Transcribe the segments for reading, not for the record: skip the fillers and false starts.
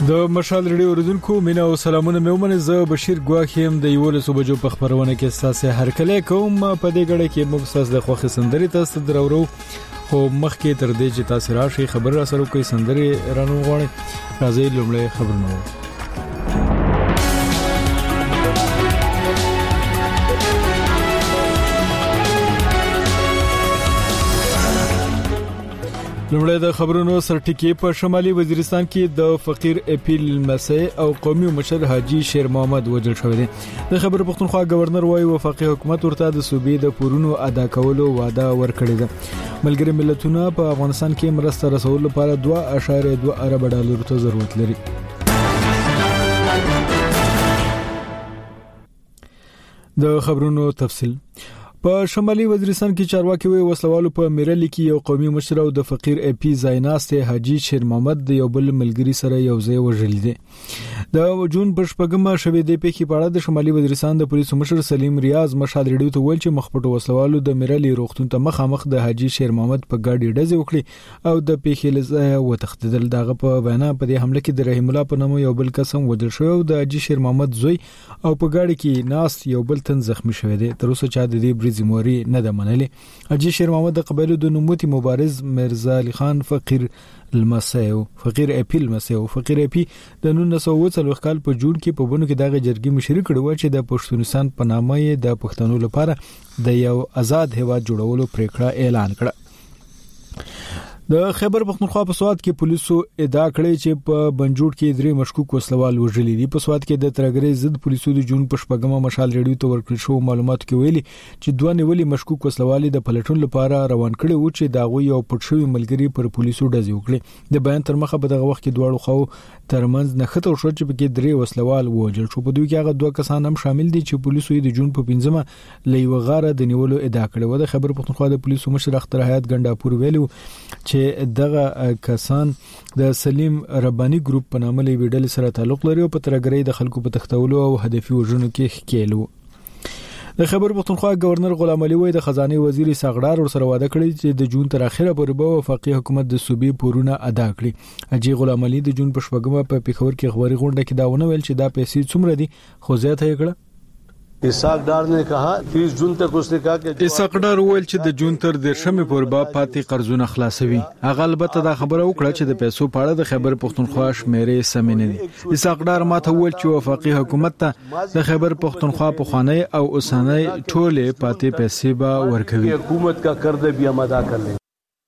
د مشال ریډیو اوریدونکو مینا او سلامونه مې ومنه. زه بشیر ګواخیم د 11 بجو په خبرونه کې تاسو هر کله کوم په دې غړې کې موږ تاسو د خوښ سندري تاسو درورو خو مخکې تر دې چې تاسو راشي خبر را سره کوئی سندري رانو غواړي راځي لومړی خبرونه. لومړی د خبرونو سرټکی په شمالي وزیرستان کې د فقیر اپیل مسئ او قومي مشر حاجی شیر محمد وجل شوی دی. د خبر پښتونخوا گورنر وايي وفاقي حکومت ورته د صوبې د پورونو ادا کولو وعده ورکړې ده. ملګری ملتونه په افغانستان کې مرسته رسول لپاره 2.2 ارب ډالر ته ضرورت لري. د خبرونو تفصیل په شمالي وزیرستان کې چارواکي وي وسلوالو په میرلی کې یو قومي مشر او د فقیر اپی زایناسته حاجی شیر محمد د یو بل ملګری سره یو ځای وژل دي. د جون په شپږمه شوې د پیښې په اړه د شمالي وزیرستان د پولیسو مشر سلیم ریاض مشال ریډیو ته ویل چې مخپټو وسلوالو د میرلی روغتون ته مخامخ د حاجی شیر محمد په ګاډي ډزې وکړي او د پیښې لزه وتښتیدل. دغه په وینا په دې حمله کې د رحیم الله په نوم یو بل قسم وژل شو او د حاجی شیر محمد زوی او په ګاډي کې ناس یو بل تن زخمی شوی دی. تر اوسه چا د دې زموري نه د منلي. حاجی شیر محمد د قبایلو د نوموتي مبارز مرزا علي خان فقیر المسیو فقیر اپیل مسیو فقیر اپی د 1940 کال په جون کې په بونو کې دغه جرګې مشري کړو چې د پښتونستان په نامه یې د پښتنو لپاره د یو آزاد هیواد جوړولو پریکړه اعلان کړه. د خیبر پختونخوا په سواد کې پولیسو ادعا کړې چې په بنجوړ کې درې مشکوک وسلوال وژلي دي. په سواد کې د ترګرې ضد پولیسو د جون په شپږمه مشال ریډیو ته ورکړل شو معلوماتو کې ویلي چې دوه نیولې مشکوک وسلوال د پلټون لپاره روان کړي و چې داغوی یو پټ شوی ملګری پر پولیسو ډزې وکړي. د بیان تر مخه په دغه وخت کې دواړو خو ترمنځ نښته شو چې په کې درې وسلوال وژل شو. په دوی کې هغه دوه کسان هم شامل دي چې پولیسو د جون په 15مه لې وغاره د نیولو ادعا کړې و. د خبر پختونخوا د پولیسو مشر اختر حیات ګنڈاپور ویلو چې دغه کسان د سلیم ربانی ګروپ په نامه لوي ویډل سره تعلق لري او په ترګرې د خلکو په تختولو او هدفي وژنو کې ښکېلو. د خبر پختونخوا گورنر غلام علي وای د خزانه وزیر ساغړار ور سره وعده کړی چې د جون تر اخره پورې به وفاقي حکومت د صوبې پورونه ادا کړي. حاجی غلام علي د جون په شپږمه په پیښور کې خبري غونډه کې داونه ویل چې دا پیسې څومره دي خو زیاته یې کړه. اسحاق نے کہا 30 جون تک اس نے کہا کہ اسحاق ډار ویل چې د جون تر 10مې پورې به پاتې قرضونه خلاصوي. هغه البته دا خبره وکړه چې د پیسو په اړه د خبر پختونخوا شمیرې سم نه دي. اسحاق ډار ماته ویل چې وفاقي حکومت ته د خبر پختونخوا په خوانی او اوسنۍ ټوله پاتې پیسې به ورکوي. حکومت کا قرض بھی هم ادا کړي.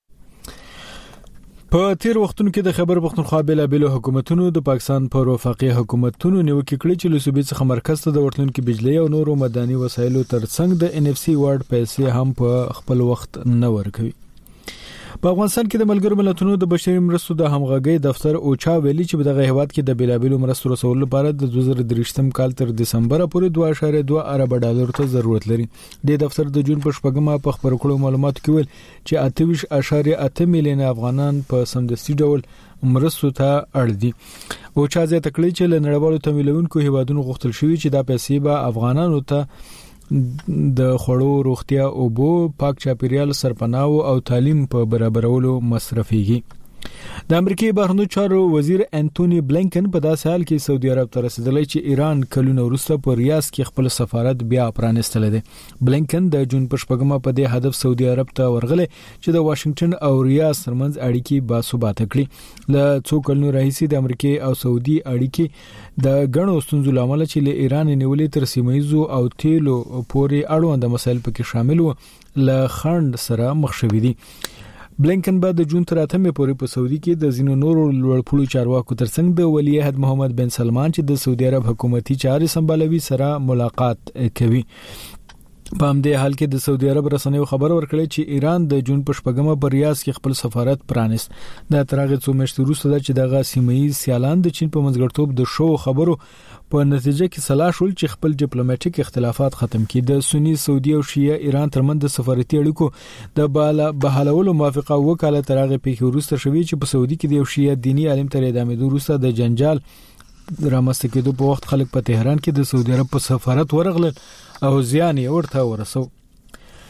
په تیر وختونو کې د خبر پختونخوا بېلابېلو حکومتونو د پاکستان پر وفاقي حکومتونو نیوکې کړې چې له صوبې څخه مرکز ته د ورتلونکو بجلی او نورو مدني وسایلو ترڅنګ د NFC وارډ پیسې هم په خپل وخت نه ورکوي. په افغانستان کې د ملګرو ملتونو د بشري مرستو د همغږي دفتر اوچا ویلي چې په دغه هیواد کې د بیلابېلو مرستو رسول لپاره د 2023 کال تر دسمبر پورې 2.2 ارب ډالر ته ضرورت لري. د دفتر د جون په شپږمه په خبرو کړو معلوماتو کې ویل چې 28.8 میلیون افغانان په سمدستي ډول مرستو ته اړ دي. اوچا زه تکړه چې له نړیوالو تمویلونکو هیوادونو غوښتل شوی چې دا پیسې به افغانانو ته د خړو روغتیا او بو پاک چاپیریال سرپناو او تعلیم په برابرولو مصرفيږي. د امریکای بهرنیو چارو وزیر انټونی بلینکن په داسې حال کې سعودي عرب ته رسیدلی چې ایران کلونه وروسته په ریاض کې خپل سفارت بیا پرانستل دي. بلینکن د جون په شپږمه په دې هدف سعودي عرب ته ورغله چې د واشنگټن او ریاض ترمنځ اړیکې باثبات کړي. ل څو کلونو راهیسې د امریکای او سعودي اړیکې د غنو ستونزو لامل چې له ایران نیولې تر سیمایزو او تیلو پورې اړوند مسایل پکې شامل وو ل خند سره مخ شوې دي. بلینکن بعد د جون تر 8مې پورې په سعودي کې د زینو نورو لوړپوړو چارواکو ترڅنګ د ولی عہد محمد بن سلمان چې د سعودي عرب حکومتي چارې سمبالوي سره ملاقات کوي. په همدې حال کې د سعودي عرب رسنیو خبر ورکړی چې ایران د جون په شپږمه په ریاض کې خپل سفارت پرانست. دا ترغه څو میاشتې وروسته چې دغه سیمایي سیالان د چین په منځګړتوب د شو خبرو په نتیجه کې صلاح شول چې خپل ډیپلوماټیک اختلافات ختم کړي. د سنی سعودي او شیعه ایران ترمنځ د سفارتي اړیکو د بحالولو موافقه وکاله ترغه پیښه وروسته شوې چې په سعودي کې د یو شیعه دینی عالم تر اعدام وروسته د جنجال رامنځته کېدو په وخت خلک په تهران کې د سعودي عرب په سفارت ورغلل او زیان یې ورته ورسو.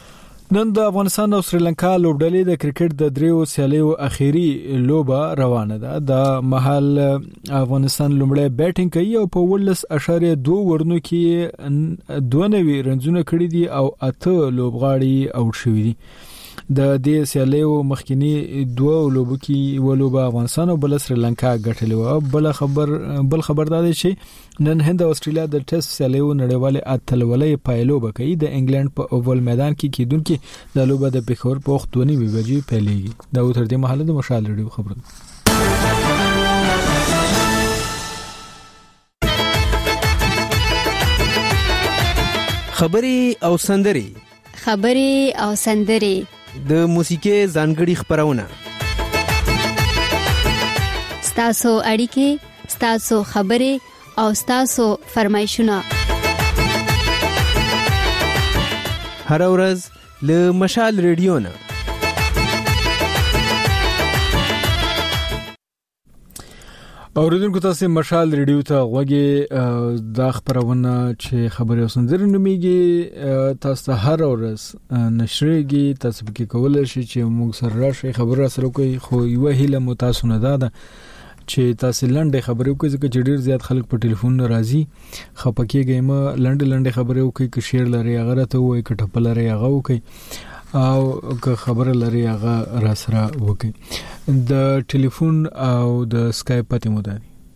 نن د افغانستان او سریلانکا لوبډلې د کرکټ د دریو سیالیو اخیری لوبه روانه ده. د محل افغانستان لومړی بیټینګ کوي او په 18.2 ورنو کې 92 رنزونه کړي دي او 8 لوبغاړي اوټ شوي دي. د دې سیالیو مخکینی دوه لوبو کې ولوبه افغانستان او بل سریلانکا ګټلې و. بل خبر ده چې نن هند او استرالیا د ټیسټ سیالیو نړیوالې اتلولۍ پایلوبه کوي. د انګلند په اوول میدان کې کیدونکې د لوبه د پېښور په وخت 2:30 بجې پیلېږي. دا تر دې مهاله د مشال ریډیو خبرونه. خبري او سندري د موسیقي ځانګړي خبرونه. ستاسو اړیکې, ستاسو خبري او ستاسو فرمایشونه هر ورځ له مشال ریډیو نه. اوریدونکو تاسو مشال ریډیو ته غوږی د خبرونه چې خبري او سندري نوميږي تاسو هر ورځ نشریږي. تاسو کې کولای شئ چې موږ سره راشي خبره سره کوي. خو یو هیله مو تاسو نه ده چې تاسو لنډه خبرې کوئ ځکه چې ډیر زیات خلک په ټلیفون راځي. خپکیږي ما لنډه خبرې وکړي چې شیر لري هغه ته وای کټپ لري هغه وکړي او که خبره لري هغه را سره وکړي. د ټلیفون او د اسکایپ پته مو ده.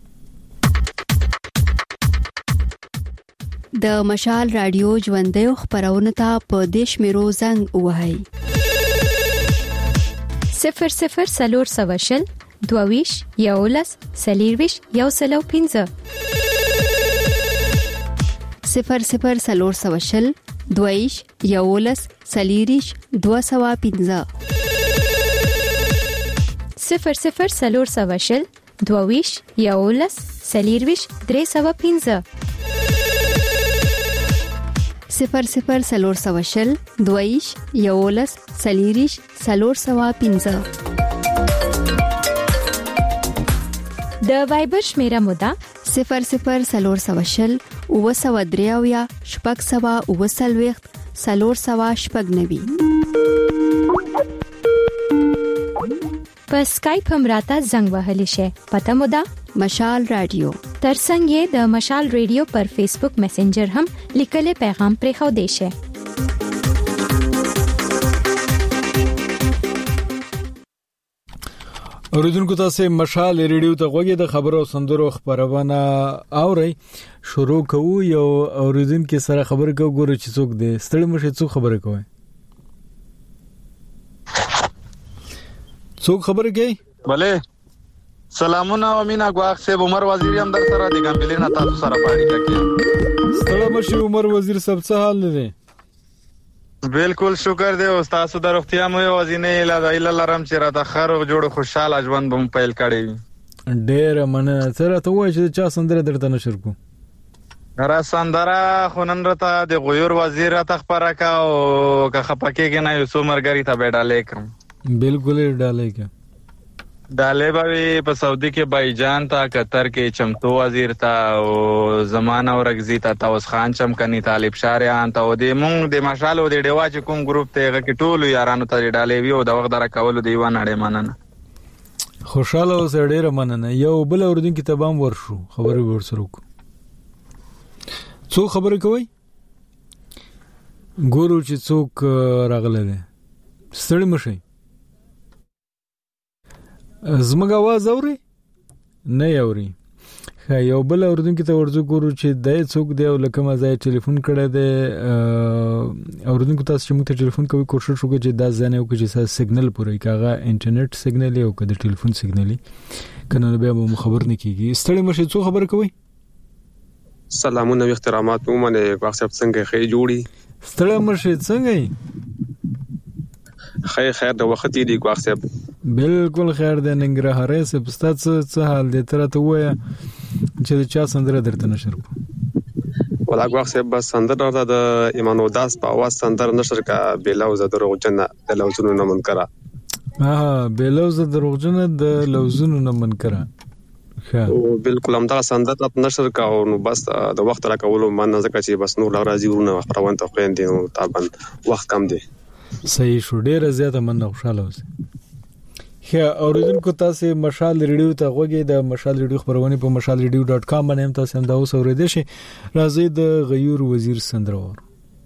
د مشال رادیو ژوندې خبرونه ته په دیش میرو زنګ وهاي 00 22 یولس سلیرویش یو سلو 15 00 22 یولس سلیریش 215 00 22 یولس سلیرویش 315 00 22 یولس سلیریش 315 د وایبر شمیره مودا 00 وسودریاویا شپږ سوا وسلويخت سلور سوا شپږ نوي. په سکایپ هم راته زنګ وهلی شي. پته مودا مشال رادیو. ترڅنګ د مشال رادیو پر فیسبوک میسنجر هم لیکل پیغام پرې خو دی شي. اوریدونکو تاسو مشال ریډیو ته غوږی د خبرو او سندرو خبرونه اوري. شروع کوو یو اوریدونکو سره خبرې کوو. ګورو چې څوک دی. ستړي مشه څوک خبرې کوي. څوک خبرې کوي؟ بله سلامونه امینا غواخ صاحب عمر وزیر هم در سره د ګمبلینه تاسو سره پاړی کړی. ستړي مشه عمر وزیر صاحب څه حال دی؟ بالکل شکر دی استاد د روغتیا مو وزینه اله لرم چې را د خر جوړ خوشاله ژوند بم پیل کړی. ډېر مننه. سره ته وای چې چا سندره درته نشر کو. را سندره خونن رته د غیور وزیر را تخبره کا او که خپکیږي نه یو څومرګری ته بیډالې کوم. بالکل ډالې کا. ډالې به په سعودي کې بایجان ته قطر کې چمتو وزیر ته او زمانه ورغزي ته توس خان چمکني طالب شاریان ته او د مونږ د مشالو د ډیوا چې کوم ګروپ ته کې ټولو یارانو ته ډالې وی او د وخت درا کول دی و نه مننه. خوشاله اوس ډېر مننه. یو بل اوردونکو ته بام ورشو خبرې ورسره کو. څو خبرې کوي؟ ګورو چې څوک راغله ده. ستړي مشي. زموږ आवाज اوري؟ نه اوري. یو بل اوردونکو ته ورځو ګورو چې دای څوک دی او لکه ما ځای ټلیفون کړه دی. اوردونکو تاسو چې موږ ته ټلیفون کوي کوشش وکړئ چې دا ځنه یو چې سیګنل پورې کاغه انټرنیټ سیګنل یو کده ټلیفون سیګنل کنه به مو خبر نه کیږي. ستړي مشه څو خبر کوي؟ سلامونه او احترامات مو منه واخصب څنګه خې جوړي. ستړي مشه څنګه خیر د وخت دی واخصب. بالکل خیر د ننګرهار سه پستات څه حال دی تر ته وای چې چا سندره درته نشر کو. ولا واخصب بس سندره د ایمان وداس په आवाज سندره نشر کا بیلوز دروغجن د لوزونو نه منکرا. بیلوز دروغجن د لوزونو نه منکرا. او بالکل هم دا سندره نشر کا او نو بس د وخت را کولو من ځکه چې بس نور راځي ورونه خبرونه ته خويندې نو تابن وخت کم دی. صحیح شو، ډیره زیاته مننه، خوشاله اوسئ. ښه اوریدونکو، تاسو مشال ریډیو ته غوږی د مشال ریډیو خبرونه په mashalradio.com باندې هم تاسو هم دا اوس اوریدئ شئ. راځي د غیور وزیر سندرور.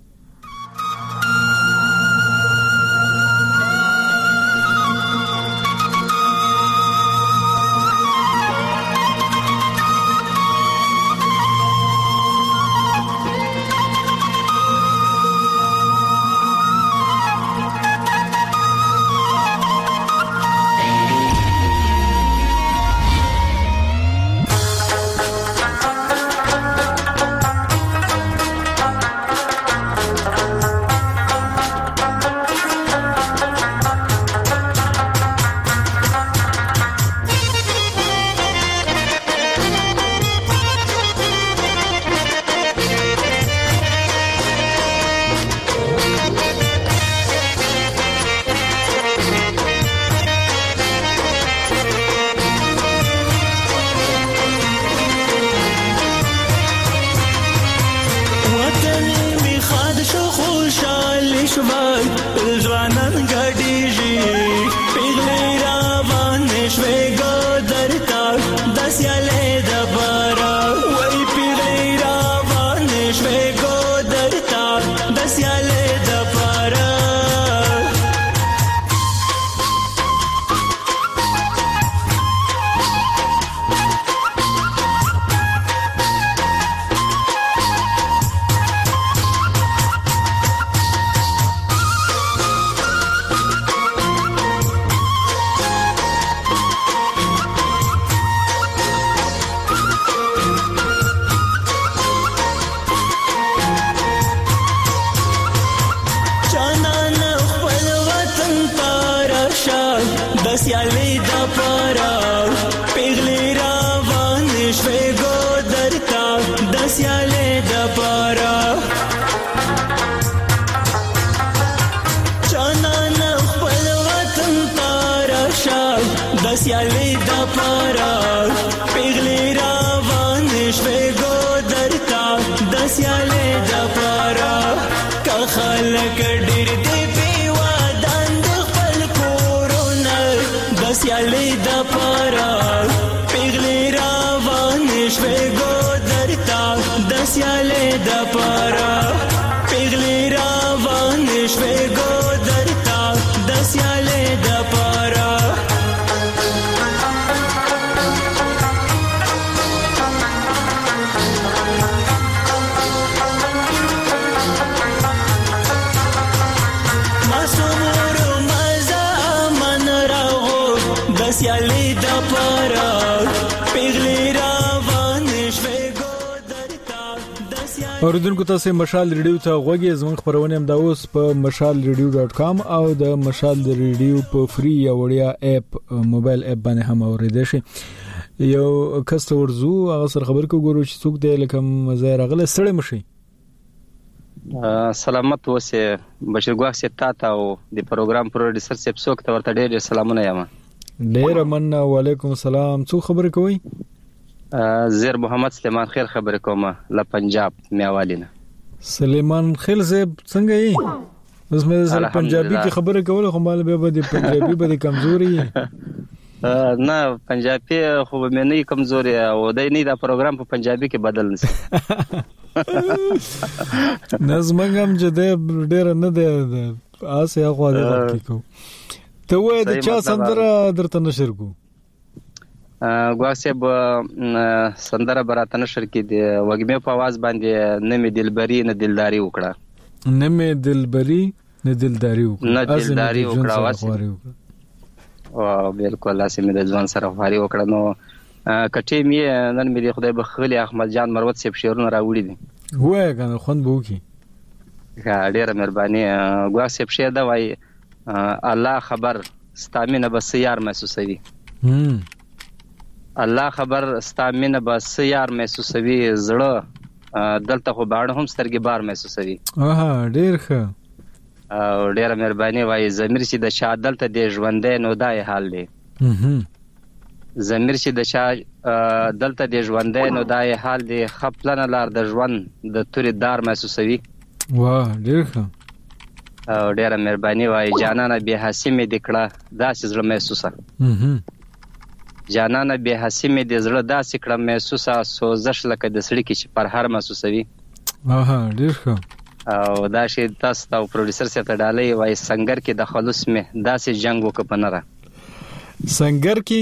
اوریدونکو، تاسو مشال ریډیو ته غوږی، زموږ خبرونه هم دا اوس په mashalradio.com او د مشال ریډیو په فری یا وړیا اپ موبایل اپ باندې هم اوریدئ شئ. یو کس ورزو هغه سره خبر کو ګورو چې څوک دی، لکه مزه راغله ستړی مشي. سلامت اوسه بشیر ګواخ ستا ته او د پروګرام پروډوسر سپ څوک ته ورته ډېر سلامونه یم. ډېر مننه. وعلیکم السلام. څو خبرې کوي؟ زیر محمد سلیمان خیل خبرې کوم له پنجاب میاوالینا. سلیمان خیل زیب څنګه یې؟ اوس مې سره پنجابي کې خبره کوله، خو مال به د پنجابي به کمزوري نه، پنجابي خو به نه کمزوري او د نه دا پروګرام په پنجابي کې بدل نشي. نظمنګم چې د ډېر نه د آسه خو د حقیقت ته وای د چا سندره درته نشر کو ګواکسب سندره براته نشر کی دی وګمه په आवाज باندې نه می دلبری نه دلداری وکړه، نه می دلبری نه دلداری وکړه، نه دلداری وکړه واسه او بالکل لاسه می د ځوان سره خواري وکړه. نو کټې می نن می د خدای بخلی احمد جان مروت سیب شیرونه راوړي دي، وای کنه خوند بو کی ډیره مهرباني. ګواکسب شه دا وای الله خبر ستامینه بس یار محسوسوي، الله خبر ستامینه بس یار محسوسوي، زړه دلته خو باڼه هم سترګې بار محسوسوي. ډیر ښه او ډیره مهرباني. وای زمیر چې د شاه دلته دی ژوندې نو دای حال دی، زمیر چې د شاه دلته دی ژوندې نو دای حال دی، خپلنه لار د ژوند د توري دار محسوسوي. واه ډیر ښه. او ډیره مهرباني وای جانانه به حسیمه دکړه داسې زړه محسوسه جانانه به حسیمه د زړه داسې کړه محسوسه سوزش لکه د سړی کې چې پر هر محسوسوي ډیر ښه او دا شی تاسو ته پروډوسر سره ډالۍ وای سنگر کې د خلوص مې داسې جنگ وکپنره سنگر کې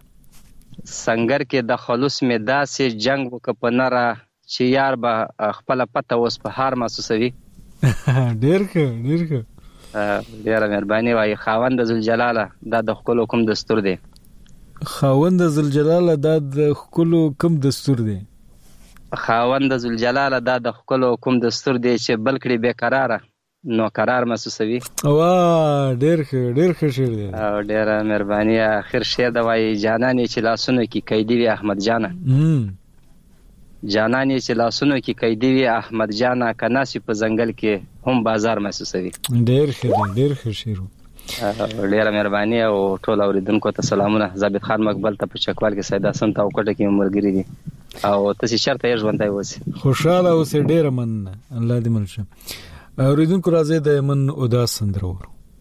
د خلوص مې داسې جنگ وکپنره چې یار به خپل پته اوس په هر محسوسوي ډیر ښه ډیره مهرباني وای خاوند ذوالجلاله دا د خپل حکم دستور دی خاوند ذوالجلاله دا د خپل حکم دستور دی خاوند ذوالجلاله دا د خپل حکم دستور دی چې بلکړي به قراره نو قرار محسوسوي وا ډیر ښه شعر دی او ډیره مهرباني اخر شعر د وای جانانې چې لاسونو کې قیدی وی احمد جانه جانانې چې لاسونو کې قیدی وی احمد جانه کناسي په ځنګل کې هم بازار محسوسوي ډیر ښه شعر ډیره مهرباني او ټول اوریدونکو ته سلامونه ثابت خان مقبل ته په چکوال کې سیدا سنت او کوټه کې مرګري دي او تاسو شرط یې ژوندای وسی خوشاله اوسې ډیره مننه الله دې منشه اوریدونکو راځي د من اوداس سندرو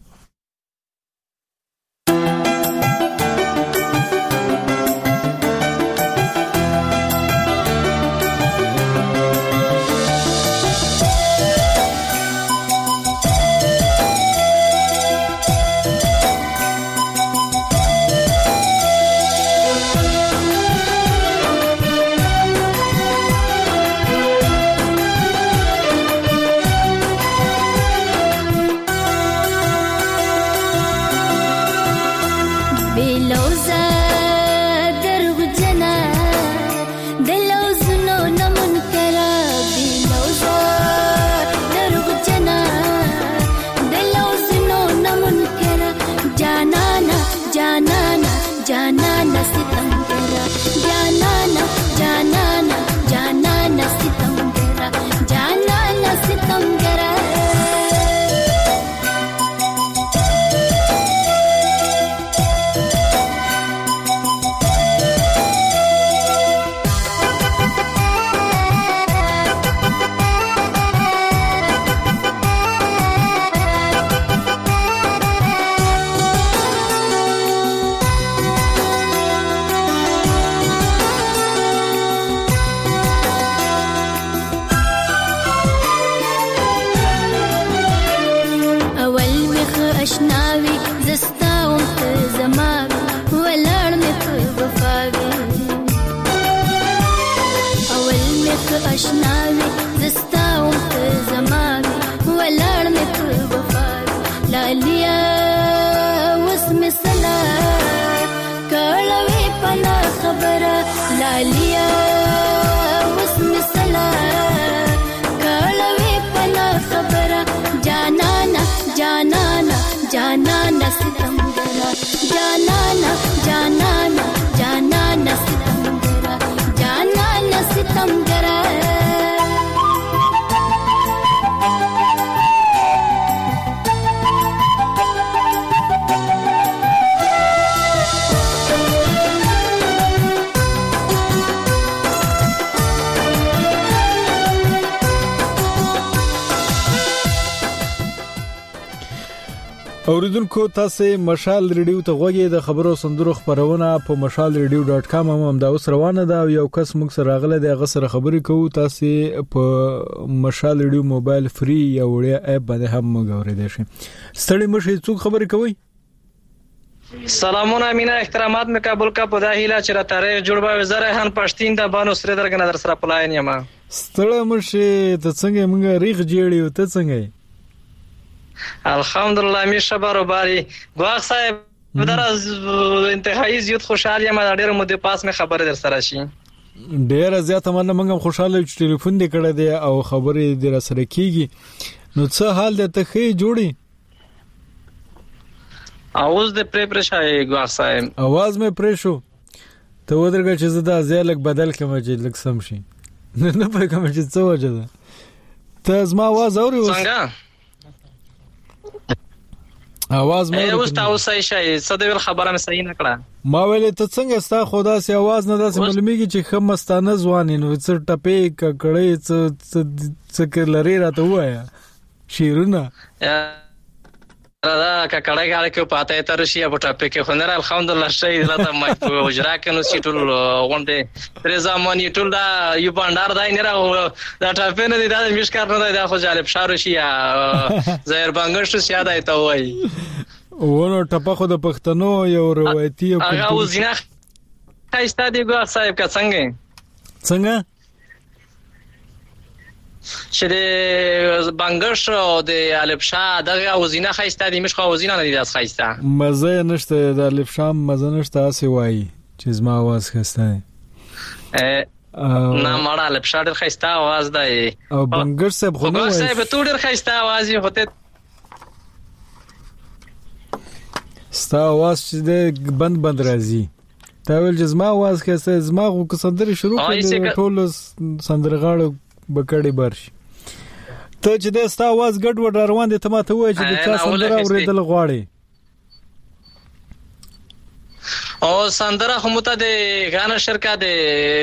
اوریدونکو تاسو مشال ریډیو ته غوږی د خبرو سندرو خبرونه په mashalradio.com هم دا اوس روانه ده یو کس موږ سره راغله د غسر خبرې کوو تاسو په مشال ریډیو موبایل فری یا وړیا اپ باندې هم موږ شي ستړي مشه څوک خبرې کوي سلامونه مینا احترامات مې قبول کا په داخله چې را تاریخ جوړبا وزره هن پښتین د بانو سره درګنه در سره پلاین یم ستړي مشه ته څنګه موږ ریغ جوړی او ته څنګه الحمدلله می شبرو باری ګواخ صاحب در از انتهایی زیات خوشحال یم ډېر مو د پاس مې خبره در سره شي ډېر زیات مننه موږ خوشاله چې ټلیفون دې کړی دی او خبرې در سره کیږي نو څه حال ده ته خې جوړي اواز دې پرې شای ګواخ صاحب आवाज مې پرې شو ته ودرګه چې زدا ازیلک بدل کما چې لک سم شي نه پرې کوم چې څه وجه ده ته زما आवाज اوري څنګه आवाज مې اوس تاسو شي صدویل خبره مې صحیح نه کړه ما ویلې ته څنګه ستا خدا سي आवाज نه داسې معلومیږي چې خمستانه ځواني نو څه ټپې کړې څه لري راته وایا شیرونه دا کړه غاړه کې پاتې تر شي په ټاپک کې خنر الحمدلله شي زته ما په اجرا کې نو سیټول غونډه تر زماني ټول دا یو بندر دای نه راو دا ټاپک نه دا مشکار نه دا خو جالب شارو شي زهر بنگشت سیاده ته وای ونه ټپه خو د پښتنو یو روایتي هغه وزینه خایسته دی ګو صاحب کا څنګه چې د بنگش او د الف شاه دغه وزینه خایسته دی مش خو وزینه نه دی داس خایسته مزه نشته د الف شاه مزه نشته اسی وای چې زما आवाज خسته نه مړه الف شاه ډیر خایسته आवाज دی او بنگش صاحب خو نو صاحب تو ډیر خایسته आवाज یې هوته ستا आवाज چې بند راځي تا ول چې زما आवाज خسته زما خو کسندري شروع کړي ټول سندرغاړو بکړی برش ته چې د ستا आवाज ګډ وډ روان دي ته ماته وای چې د چا سندره اوریدل غواړي او سندره همته د غانا شرکت د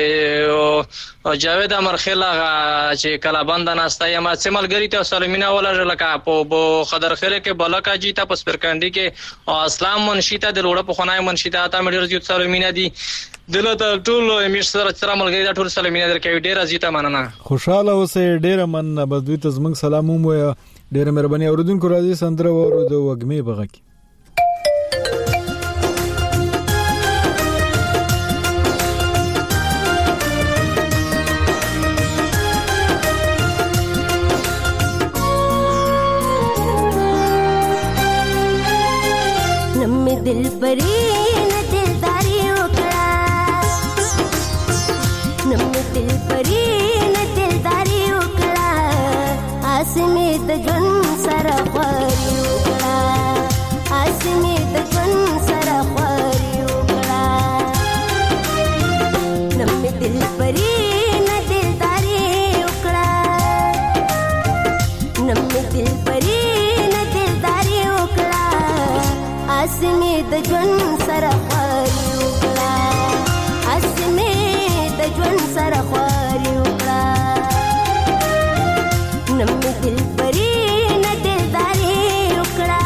جاوید امرخیلا چې کلا بند ناستا یم سیملګری ته سلمینا ولا لکه په خضر خیره کې بلکا جیتا په سپرکندی کې او اسلام منشیتا د روړه په خنای منشیتا تا مډیر جوت سلمینا دي دلته ټول میش سره ملګری دا ټول سلمینا درکې ډیر ازیته مننه خوشاله اوسې ډیر مننه بدوی ته زمنګ سلام مو ډیر مهرباني اوردونکو راځي سندره ورو د وګمې بغکی दिल परी न दिलदारी उकड़ा नम दिल परी न दिलदारी उकड़ा आसमी त जन सरा ख्वारी उकड़ा आसमी त जन सरा ख्वारी उकड़ा नम दिल परी न दिलदारी उकड़ा नम दिल परी न दिलदारी उकड़ा आसमी د ژوند سره خواري وکړه اسمه د ژوند سره خواري وکړه نم دل پری نه دلداري وکړه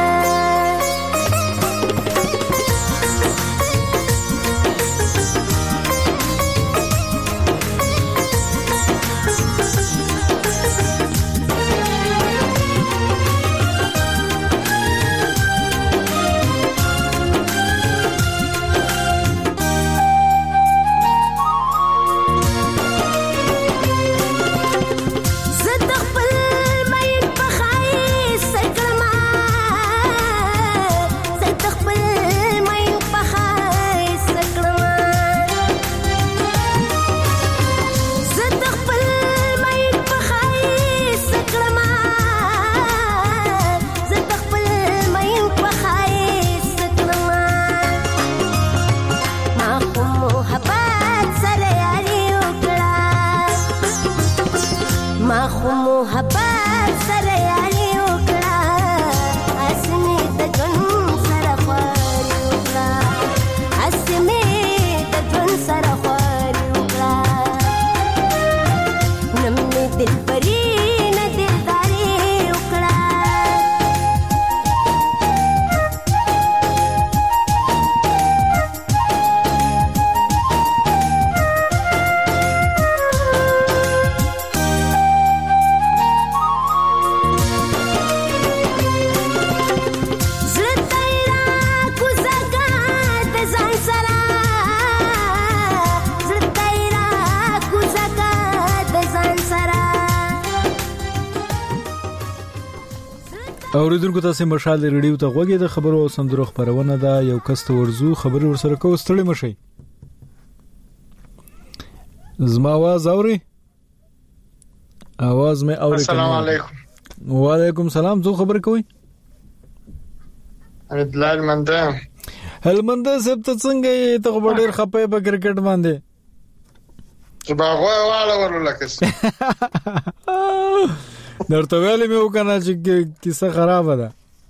اوریدونکو تاسو مشال ریډیو ته غوږی د خبرو او سندرو خبرونه ده یو کس ته ورزو خبر ورسره کو ستړي مشي زما आवाज اوري आवाज مې اوري السلام علیکم وعلیکم سلام زه خبر کوي دلال منده هلمنده سب ته څنګه ته ډېر خپه په کرکټ باندې باغوي والا ورلکس درته ویلې مې وکنه چې کیسه خراب ده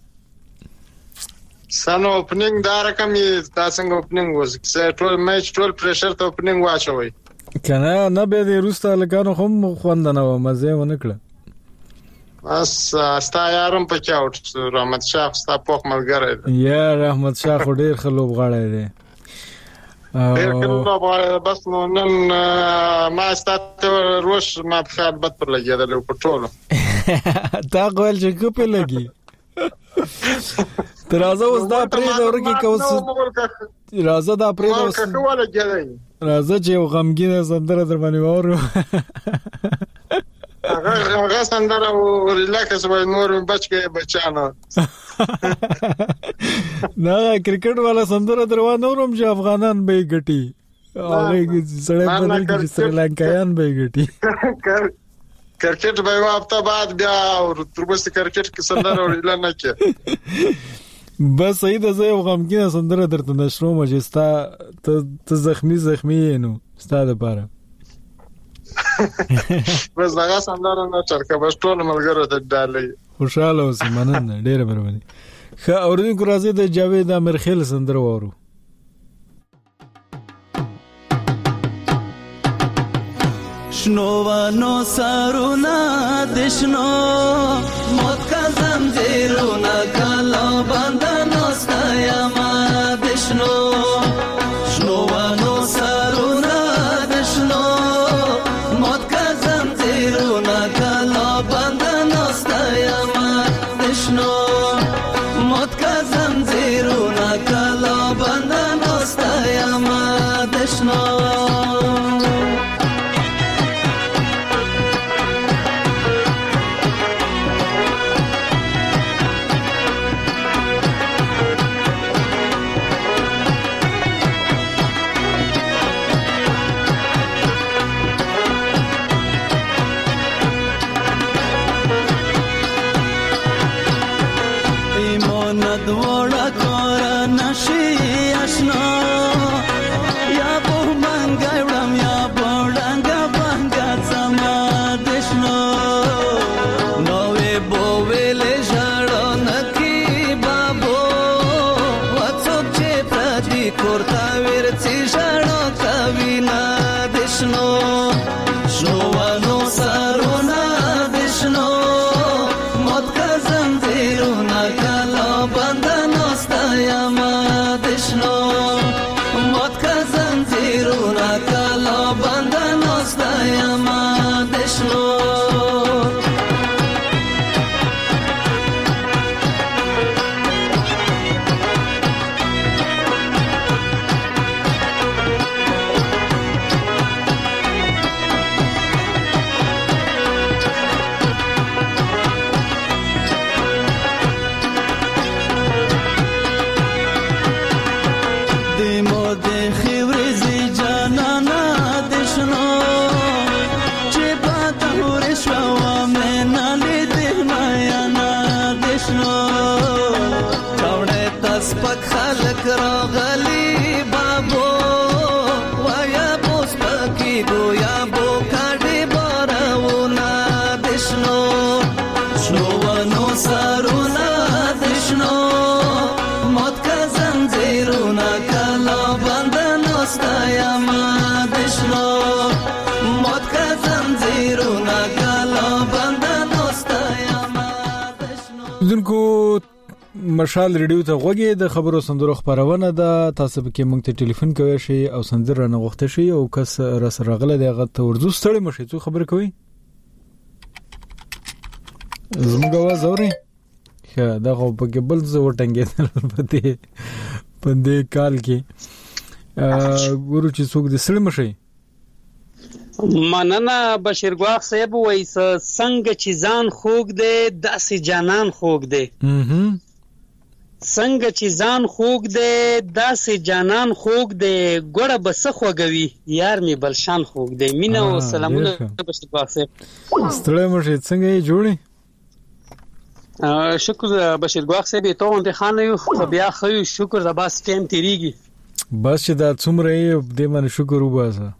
سانو اوپننګ دا رقم یې تاسو اوپننګ وز ټول میچ ټول پریشر ته اوپننګ واچوي کنه نه به د روستا لګانو هم خوند نه و مزه ونه کړ بس ستا یارم پکې اوټ رحمت شاه ستا پوخ ملګری دی. یا رحمت شاه خو ډیر خلوب غاړی دی. ډیر خلوب غاړی بس نو نن ما ستاسو روش ما په خیال بد پر لګېدل په ټولو. تا قول چې کو په لګي ترازه اوس دا پرې دا ورګه کوس رازه دا پرې دا رازه چې غمګینه سندره در باندې وره هغه سندره او ریلاکس وای نور بچګه بچانو نه کرکټ والا سندره دروا نورم چې افغانان به ګټي هغه سړی بدل کې سریلانکایان به ګټي کرکټ به یو هفته بعد بیا تر بس کرکټ کې سندره ویل نه کې بس صحیح ده. زه یو غمګینه سندره درته نشروم مجستا ته زخمی نو ستاسو لپاره بس هغه سندره نه چرکه بس ټول ملګرو ته ډالې خوشاله اوسې مننه ډیره مهرباني. ښه اوریدونکو راځي د جاوید امرخیل سندره وورو. شنوانو سارونا دشنو موت کا زنجیرونا کالا بندنو ستایما دشنو شنوانو سارونا دشنو موت کا زنجیرونا کالا بندنو ستایما دشنو موت کا زنجیرونا کالا بندنو ستایما دشنو مشال ریډیو ته غوږی د خبرو سندرو خبرونه ده. تاسو به کې مونږ ته ټلیفون کوئ شي او سندره نه غوښته شي او کس را سره غله دغه ته ورزو ستړي مشي څو خبر کوي زموږ आवाज اوري. ښه دا خو په کې بل څه وټنګېدل په دې کال کې ګورو چې څوک دې ستړي مشي. مننه بشیر ګواخ صاحب وایي څنګه چې ځان خوګ دی داسې جانان خوګ دی څنګه چې ځان خوګ دی داسې جانان خوګ دی ګوره بس خوګوي یار می بلشان خوګ دی. مینا او سلامونه بشیر ګواخ صاحب. ستړي مشي څنګه یې جوړي؟ شکر بشیر ګواخ صاحب ته هم خان یو خو بیا خو شکر د باس ټیم تیریږي بس چې دا څومره یې دې باندې شکر وباسه.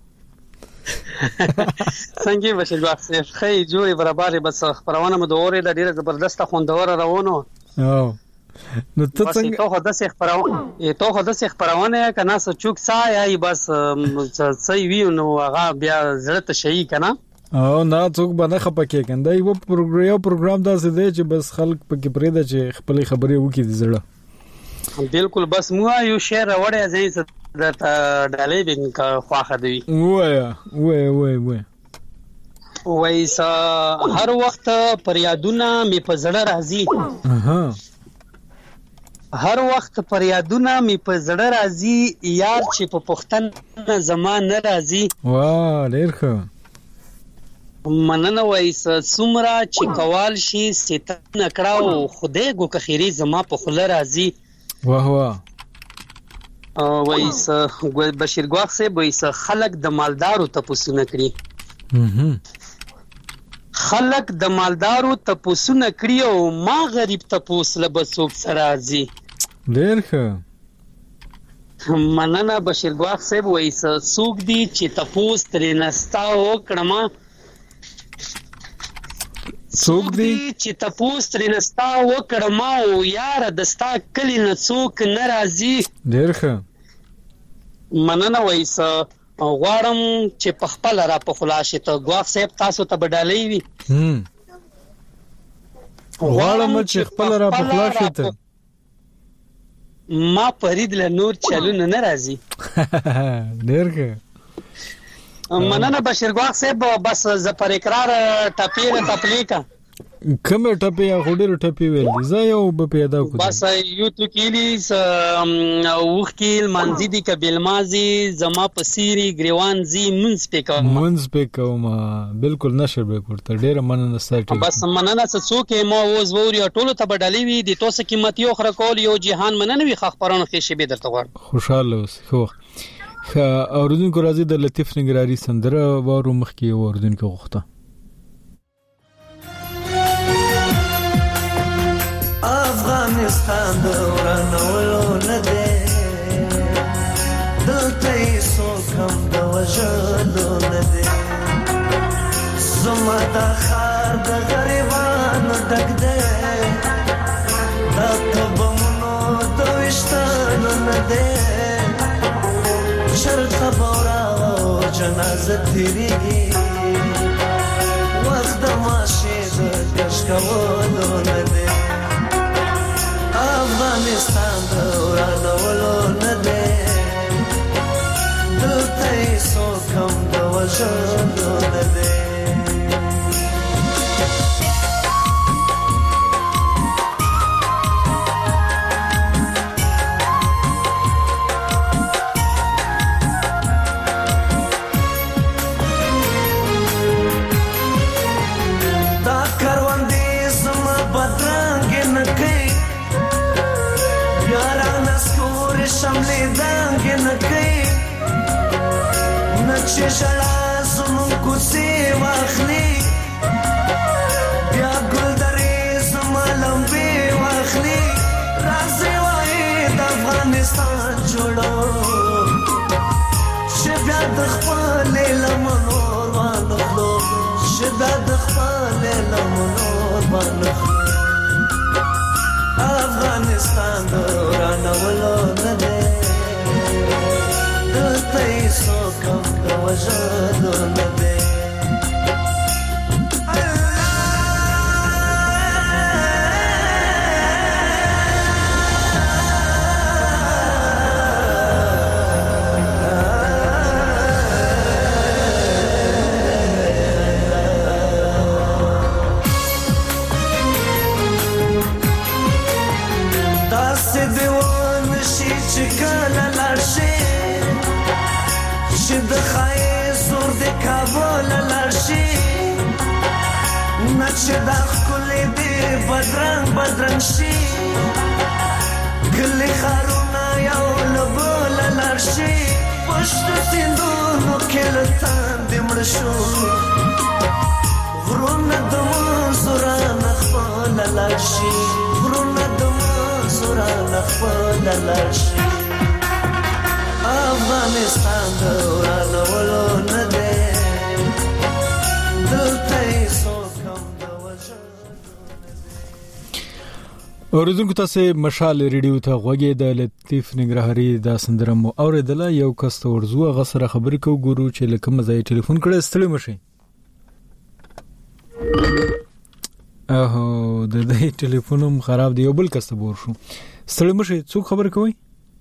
څنګه بشیر ګواخ صاحب خې جوړي برابر بس خبرونه مو دوره د ډیره زبردست خوندور روانو. نو ته څنګه ته خو د خبرونه کنه سچوک سا یا بس صحیح وی نو هغه بیا زړه ته شي کنه او نه څوک باندې خپکه کنده یو پروګرام داسې دی چې بس خلک پکې پرېده چې خپل خبرې وکړي د زړه بالکل بس مو یو شعر وړه ځای څه د ډالې بین کا خواخه دی وای هر وخت پر یادونه می په زړه راځي هر وخت پر یادونه می په زړه راځي یار چې په پښتن زمان نه راځي واه ډیر ښه مننه وای سمرا چې کوال شي ستنه کړاو خدای ګو که خیری زما په خله راځي واه واه وای بشیر ګواخ صاحب وای خلک د مالدارو تپوسونه کړی خلک د مالدارو تپوسونه کړی او ما غریب تپوس لبسوب سرازي ډیر ښه مننه بشیر ګواخ صاحب وای سوق دی چې تپوس ترې نستا وکړم څوک دی چې تپوس ترې نستا وکړم او یار دستا کلی نه څوک ناراضي ډیر ښه مننه وای غواړم چې په خپل را په خلاصه ته ګواخ صاحب تاسو ته بدالې وي غواړم چې خپل را په خلاصه ته ما فرید له نور چلونه ناراضي ډیر ښه مننه بشیر ګواخ صاحب بس ز پر اقرار ټپیر تپلیکا کومه ټپی غوډر ټپی ویل زه یو به پیدا کوم بس یو تو کیلیس وختیل منځ دي کبل مازی زما پسیری گریوان زی منځ پکوم بالکل نشر به کوته ډیر مننه ستاسو بس مننه څوک ما وز ووري ټولو ته بدلې وي د توسه قیمت یو خره کول یو جهان مننه وي خبرونه کې شی به درته غواړم خوشاله اوس خو اوردونکو راځي د لطیف نګراری سندره وارو مخکې اوردونکو غوښته افغانستان دورانولو نده دلته یې څوک هم د وژلو نده زما دا ښار د غریبانو ډک دی دا تبمونو د ویشتانو نده شرقه بورا او جنازه تیریږي وخت د ماشې د کش کولو نده افغانستان دورانولو نده دلته یې څوک هم د وژلو نده شملې دانګې نه کوي نه چې ژړا زموږ کوڅې واخلي بیا ګلدرې زما لمبې واخلي راځئ وایي د افغانستان جوړو چې بیا د خپلې لمنو وانخلو چې بیا د خپلې لمنو وانخلو افغانستان دورانولو نده دلته یې څوک هم د وژلو نده چې دا ښکلې دې بدرنګ شي کلي ښارونه یو له بله لاړ شي پشتو سیندونو کې له تاندې مړه شو غرونه د منځو رانه خپله لاړ شي غرونه د منځو رانه خپله لاړ شي افغانستان دورانولو نه دی دلته یې اوریدونکو تاسو مشال ریډیو ته غوږی د لطیف نګرهاري د سندره مو اوریدله یو کس ته ورزو غسر خبرې کو ګورو چې لکه مزای ټلیفون کړه ستړي مشي د دې ټلیفون هم خراب دی، یو بل کس ته بور شو. ستړي مشه، څوک خبر کوي؟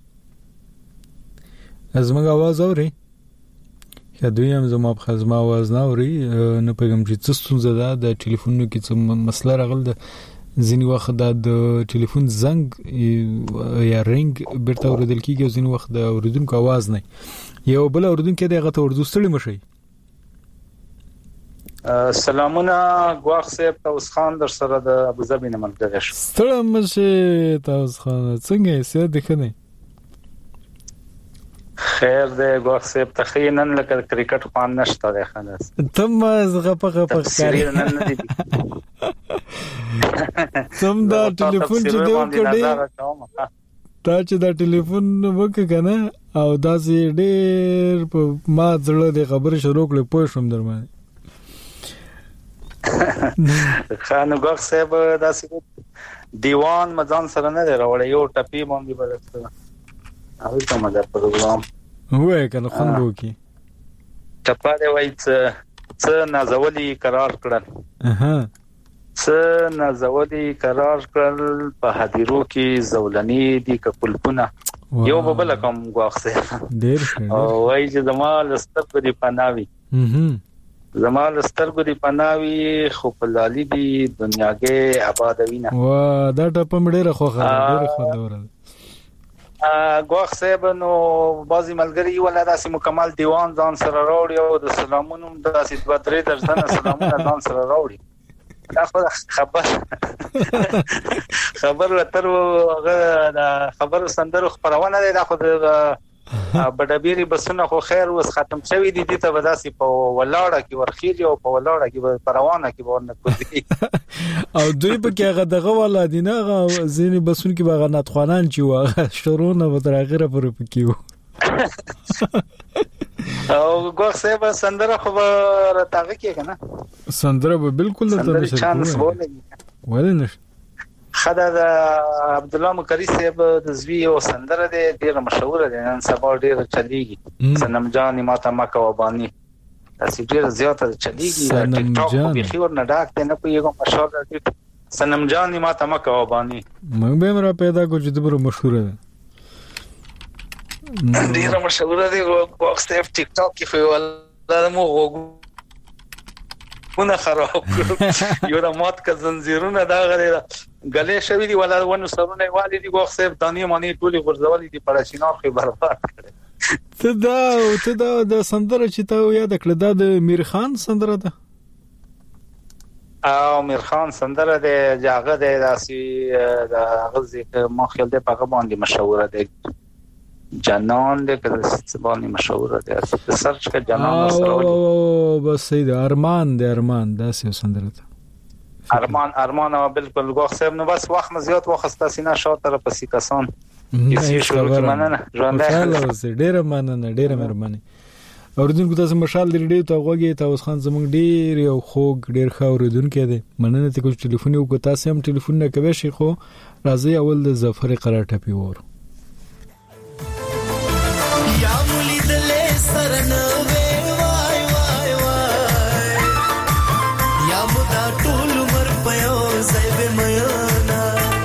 زموږ आवाज اوري؟ یا دوی هم زما په خزما आवाज نه اوري، نه پیغام چې څه ستونزه ده د ټلیفونونو کې، څه مسله راغله ده. ځینې وخت د ټلیفون زنګ یا رنګ بیرته اوریدل کیږي، ځینې وخت د اوریدونکو आवाज نه. یو بل اوریدونکو دغه ته ورته ستړي مشه. سلامونه ګواخ صاحب، تاوس خان در سره د ابوظبي نه ملګری شو. ستړي مشه تاوس خان، څنګه یې؟ څه ده کنه؟ خیر دی ګواخ صاحب، تخینن لکه کرکټ خوان نشته دی خلاص. تم غپه کاری نن نه دي. تم دا ټلیفون چې دی وکړي، تا چې دا ټلیفون وکړه کنه او دا سي ډېر په ما ځړه د خبره شروع کړې، پوه شوم درمه. خان ګواخ صاحب دا سي دیوان مزان سره نه راوړی، یو ټپی باندې بدل اوی کوم دا پروګرام وای کنه خوندو کی ټپا دی وای څه نازولي قرار کړل. څه نازولي قرار کړل په هدیرو کې زولنی دي کپلپونه یو بل کوم ګواخ صاحب ډیر او وای چې زمال سترګو دی پناوي، زمال سترګو دی پناوي، خو په لالي دی دنیاګه آبادوینه. وا دا ټپ مډیره خوخه ډیر خوندور. ګواخ صاحب نو بازي ملګری ولا داسې مکمل دیوان ځان سره راوړي او د سلامونو داسې 2-3 درځنه سلامونه ځان سره راوړي. دا خبر تر هغه د خبر سندرو خبرونه ده، دا خو د بډبيري بسونه خو خیر وس ختم شوی دي ته وداسي په ولاړه کې ورخيلي او په ولاړه کې پروانه کې ورنه کوي. او دوی په کې هغه دغه ولادینه زینې بسون کې باغ نات خوانان چې واغه شرونه و تر اخره پر پکيو. او ګوښ صاحب سندره خو راټاګه کې کنه، سندره به بالکل ته نشي ولې نشي. خدای د عبد الله مکری صاحب د زوی او سندره ده ډیره مشهور ده، نن سبا ډیره چلیږي. سنم جان ماته مکه وبانی تاسو ډیره زیاته چلیږي، ټیک ټاک په خیر نه ډاکته نه پیغام مشهور ده. سنم جان ماته مکه وبانی موږ به مرا پیدا کو چې دغه مشهور ده، ډیره مشهور ده. باکس ټیک ټاک کې فوال مو ونه خراب یو د مات ک زنجیرونه دا غره غلې شوی دی ولا ونه سرونه والی دی ګوښ صاحب دانی مانی ټولي غرزولې دی پړشینار خو برباد کړي. ته دا د سندره چې ته یاد کړه دا د میر خان سندره ده. او میر خان سندره ده جاغه ده داسي د غزي ما خیال ده په باندې مشهور ده، جنان ده که باندې مشهور ده، سرچ کا جنان سره او بس سید ارمان داسې سندره ده. ارمان بالکل ګوښ صاحب نو بس وخت زیات وخت سینا شاته پسې کسان یې شروع کړه ژوند ډیره مننه ډیره مهرباني. اوردونکو تاسو مشال لري ته غوږی تاسو خان زمونږ ډیر یو خوږ ډیر ښه اوردونکو دی، مننه ته کوم ټلیفون یو کو تاسو هم ټلیفون نه کوي شي، خو راځي اول د ظفر قرار ټپی ور یا مولي دلې سرنه وای وای وای یا مدا ټول مر پيو زيب ميانا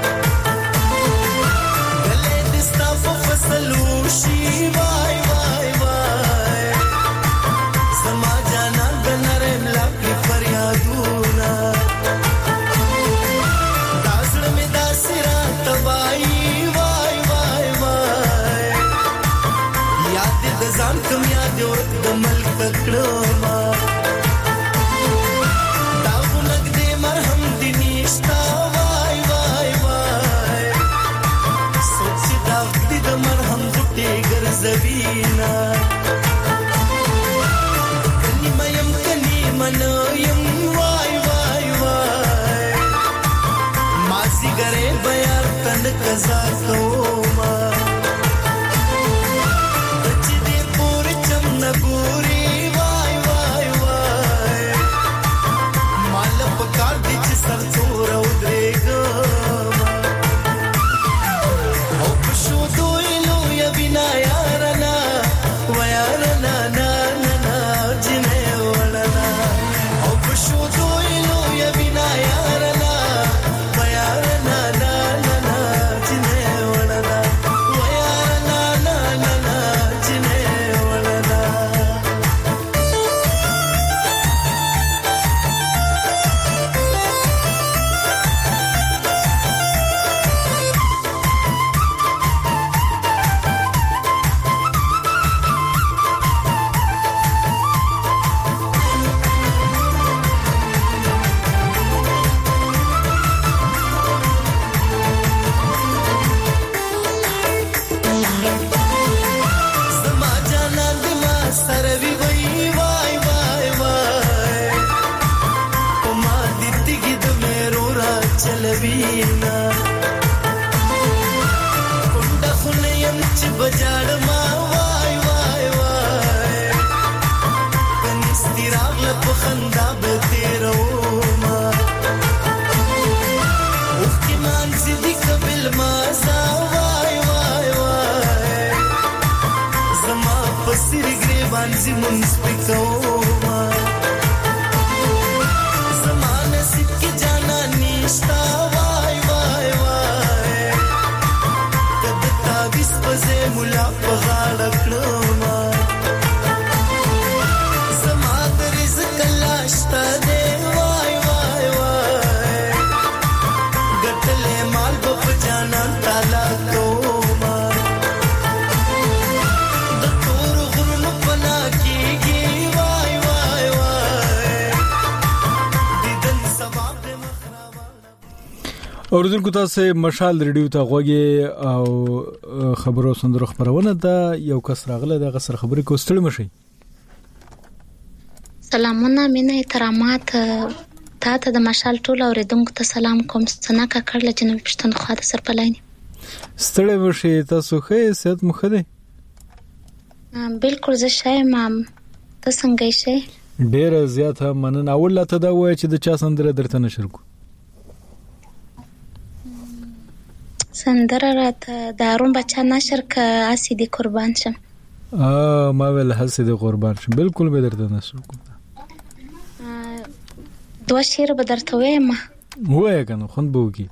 دلې دستا فصلو شي وای وای وای سما جانا بنرم لکه فریادونه داسړ می داسرا تبای وای وای وای یاد د ځان کوم یاد د ملک کړه ما دا ونګ دې مرهم دې نشتا وای وای وای سوچ دا دې د مرهم غټي ګرځوینا کني منیم وای وای وای ماسي ګره بیا تن کزا کوما نګوري وای وای وای مال په کار دي چې سر څور او درېګا او په شو دوی نو یا بنا یارنا و یارنا نا نا جنې ولنا او په شو دوی نو سپینا کونډه خونه يم چې بجاړ ما وای وای وای کنيستي راغله په خندا به تیرو ما وختي مانځي دي قبل ما زا وای وای وای زما په سر ګریوان زی مونږ پکو ما وای وای وای کد تاویز پزې مولا په غاړه کړم زما د رزق لاشته دی وای وای وای ګټلې مال په جانان تعالی کوم د تور غرونو پنا کیږي وای وای وای دیدن ثواب اوریدونکو تاسو مشال ریډیو ته غوږی او خبرو سندرو خبرونه ده یو کس راغله د غسر خبرې کوستل مشي سلامونه مینه احترامات ته د مشال ټول اوریدونکو ته سلام کوم څنګه کړل جنوب پښتونخوا د سرپلایني ستړي مشي تاسو ښه صحت مخه ده بالکل زه شایم ته څنګه شې ډیر زیاته مننه اول ته دا وای چې د چا سندره درته نشر کو سندره راته دارون بچا نشر ک اسیدی قربان شم ما ول حسیدی قربان شم بالکل به درته نشر کو دو شعر به درته وایم وای کنه خوند بوکی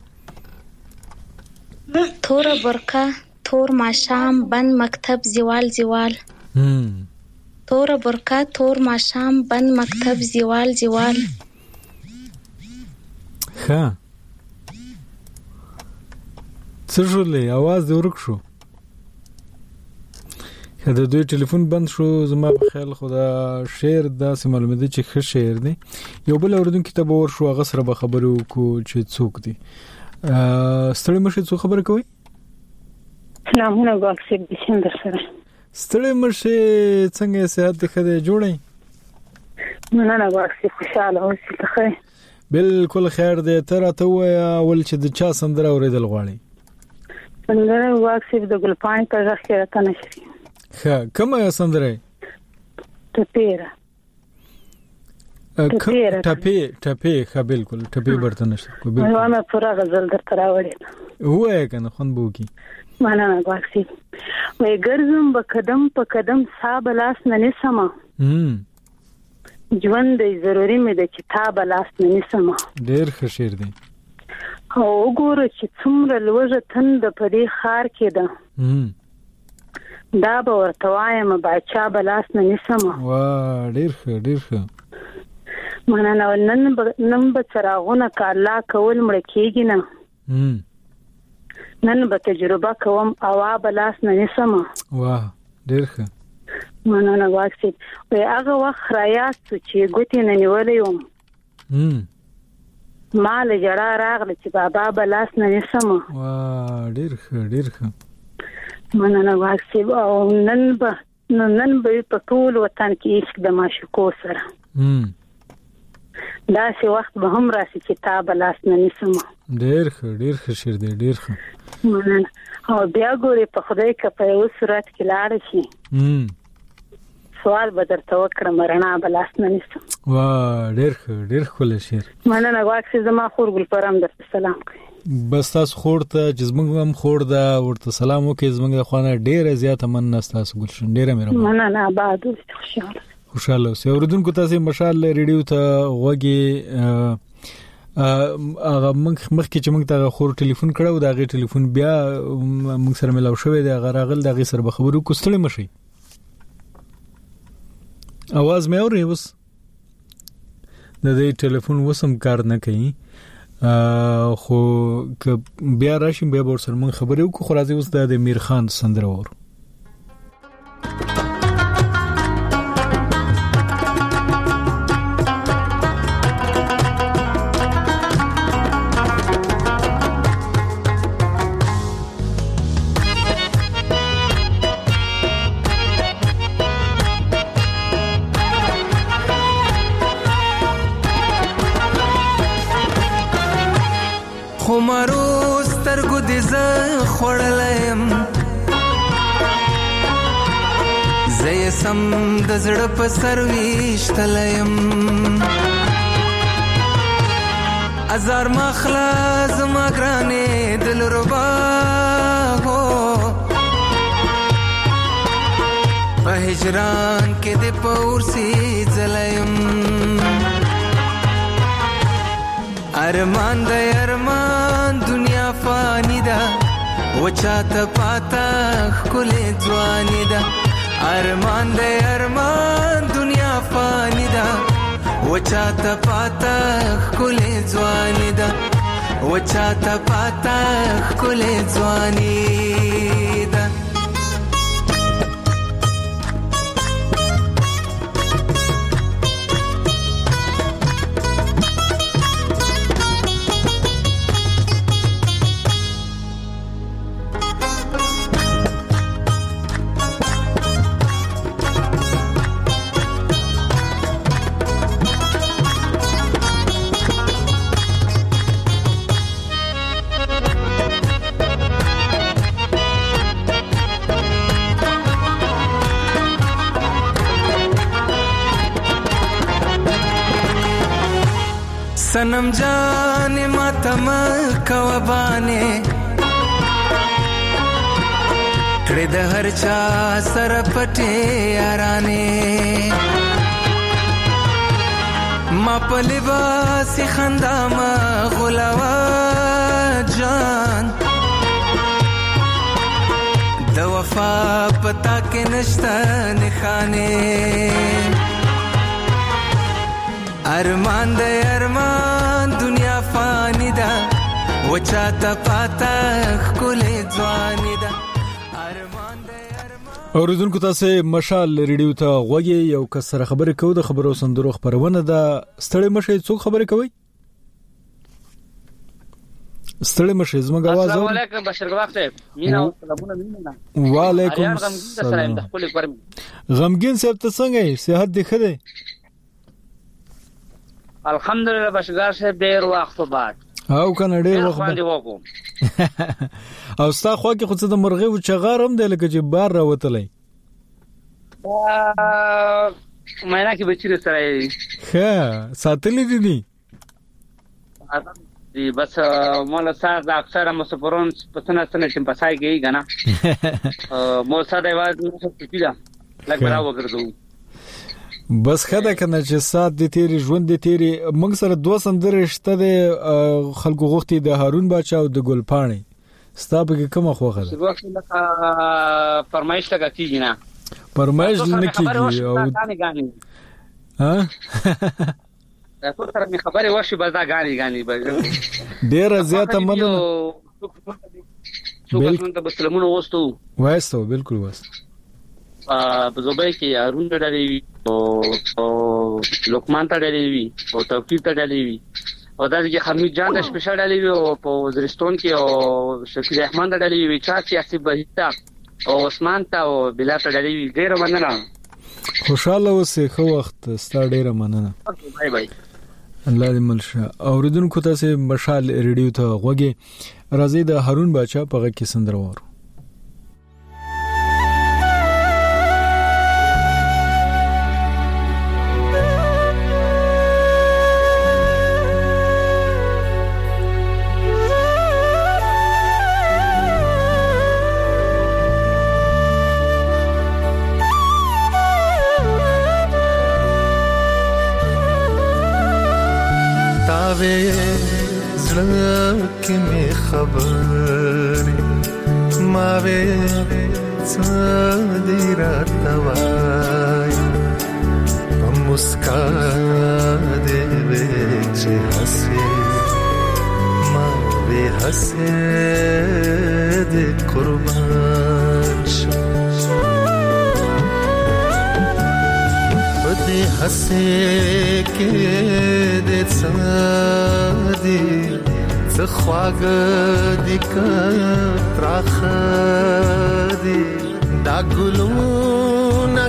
تور برکا تور ماشام بند مکتب زیوال زیوال تور برکا تور ماشام بند مکتب زیوال زیوال ها څه आवाज ورک شو کله دوی ټلیفون بند شو زما په خیال خدا شعر داسې معلومه دي چې ښه شعر دی یو بل اوردونکو ته باور شو هغه سره به خبرو کو چې څوک دی ستړي مشه څو خبر کوي سلامونه واکسي بشم در سره ستړي مشه څنګه صحت ښه جوړی مننه واکسي خوشاله اوسې ته بالکل خیر دی تر ته وای اول چې د چا سندره اوریدل غواړي سندره واکسي د ګلپاڼې په ځخ کې راته نشي ها کومه سندره ټپیره ټپی ها بالکل ټپی برته نشي کو بالکل انا پورا غزل درته راوړې وای کنه خوند بوکی مننه واکسي وای ګرځم په قدم په قدم صاحب لاس نه سما ژوند دی ضروري مې د کتاب لاس نه سما ډېر ښه شعر دی او وګوره چې څومره لوږه تند په دې خار کې ده دا به ورته وایم باچا به لاس نه سما وا ډېر ښه مننه نن به څراغونه که الله کول مړه کېږي نه نن به تجربه کوم اوا به لاس نه سما وا ډېر ښه مننه واکسي وای هغه وخت راياست چې ګوتې نه نیولې وم مال جړه راغله چې بابا بلاس نه سما وا ډېر ښه مننه واکسي او نن به په ټول وطن کې عشق د معشوقو سره دا څه وخت به هم راشي چې تا بلاس نه سما ډېر ښه شعر دی ډېر ښه مننه او بیا ګوري په خدای کې په یو صورت کې لاړ شي سوال به درته وکړم رڼا بلاس نه نشم وا ډېر ښه شعر مننه واکسي زما خور ګل پرم درته سلام کوي بس تاسو خور ته چې زموږ هم خور ده ورته سلام وکړئ زموږ د خوانه ډېره زیاته مننه تاسو ګلشن ډېره مهرباني مننه آباد خوشاله اوسئ اوریدونکو تاسو مشال ریډیو ته غوږی هغه مخکې چې موږ ته خور ټلیفون کړو دا غي ټلیفون بیا موږ سره ملاو شوې دی هغه راغل د غي سره خبرو کوستل مشي आवाज مې اوري اوس د دې ټلیفون وسم کار نه کوي خو ک بیا راشم بیا ور سره مون خبرې وکړو خو راځي اوس د امیر خان سندره ور خمارو سترګو دې زه خوړلم زه یې سم د زړه په سر ویشتلم ازار مخلا زما ګرانې دلربا هو په هجران کې دې پورسي ځلم ارمان د ارمان دنیا فانی ده وچاته پاتا خلې ځواني ده ارمان د ارمان دنیا فانی ده وچاته پاتا خلې ځواني ده وچاته پاتا خلې ځواني ده सनम जाने मातम कवबाने कड़े द हर चा सर पटे याराने मा पलिवासी खंदा मा गुलावा जान द वफा पता के नश्ता निखाने ارمان د ارمان دنیا فانی ده وچاته پاتا خلې ځواني ده اوریدونکو تاسو مشال ریډیو ته غوږی یو کس سره خبرې کوو د خبرو سندرو خبرونه ده ستړي مشه څوک خبرې کوي ستړي مشه زموږ आवाज السلام علیکم بشیر وخت مینا سلامونه مینا وعلیکم السلام غمگین صاحب ته څنګه صحت دی خده الحمدلله بشګار صاحب ډیر وخت بعد او کنه ډیر وخت باندې وکم او ستا خو کې خو څه د مرغې و چغارم دی لکه چې بار راوتلې مېنا کې بچی سره ښه ساتلې دي بس مولا ساز اکثر مسافرون پسنه سنه چې پسای گئی غنا مو ساده आवाज نو پیلا لکه راو وګرځو بس خدا کنه چې سات د تیری ژوند د تیری موږ سره دوه سندره شته د خلکو غوښتي د هارون باچا او د ګلپاڼي ستابه کې کومه خوخه ده وخت لکه فرمایش لګا کیږي نه فرمایش نه کیږي او ها تاسو سره می خبره وشي بزا غاني ډیر زیاته مننه بالکل ته سلامونه وایستو بالکل وایست په زوبای کې هارون ډېری او لوکمان ته ډېری او توفیق ته ډېری او دا چې حمید جان د سپیشل ډېری او په وزیرستان کې او شکیل احمد ډېری چا چې اسی بهتا او عثمان ته او بلال ته ډېری ډېر مننه خوشاله اوسې خو وخت ستاسو ډېر مننه بای بای الله دې ملشه اوریدونکو تاسو مشال ریډیو ته غوږی راځي د هارون باچا په غږ کې سندره وورو زړه می خبرې ما وې څادې راتوای مسکا دې چې حسې ما وې حسې دې قربان دې حسې کې دې څادې خواږه دې کتراخه دې دا ګلونه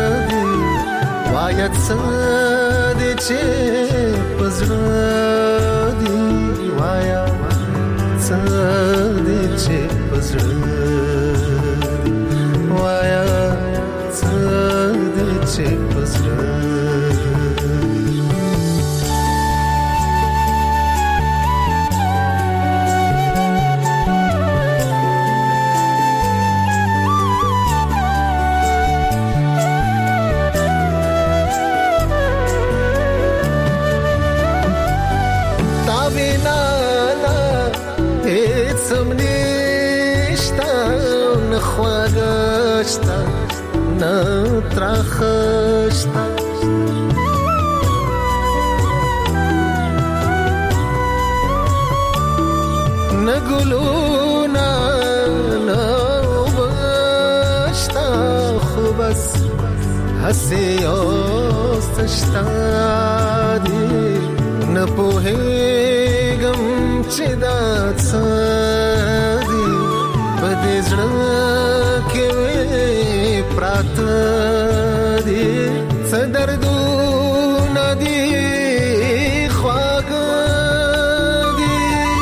کوبدي وایت څه دې چې پزړه خواگشتا نترخشتا نگلونا نوبشتا خوبس هسی آستشتا دی نپوهیگم چی داد سادی بدی زڑکی وی پرات دی صدردو ندی خواگ دی